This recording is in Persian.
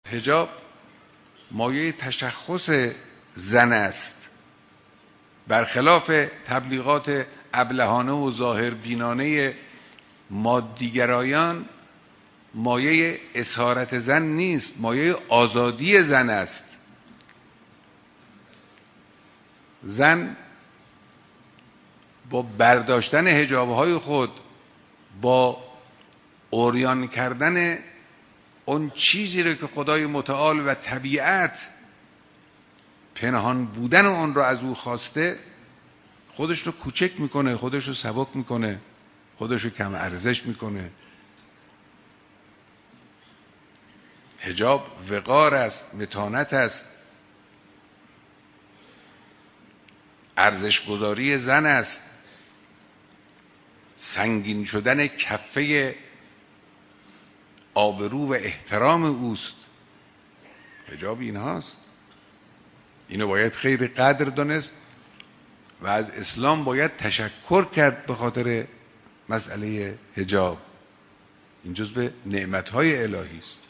حجاب مایه تشخص زن است، برخلاف تبلیغات ابلهانه و ظاهر بینانه مادیگرایان مایه اسارت زن نیست، مایه آزادی زن است. زن با برداشتن حجابهای خود، با عریان کردن اون چیزی رو که خدای متعال و طبیعت پنهان بودن اون رو از او خواسته، خودش رو کوچک میکنه، خودش رو سبک میکنه، خودش رو کم ارزش میکنه. حجاب وقار است، متانت است، ارزشگذاری زن است، سنگین شدن کفه آبرو و احترام اوست. حجاب این هاست. اینو باید خیلی قدر دانست و از اسلام باید تشکر کرد به خاطر مسئله حجاب. این جزو نعمتهای الهی است.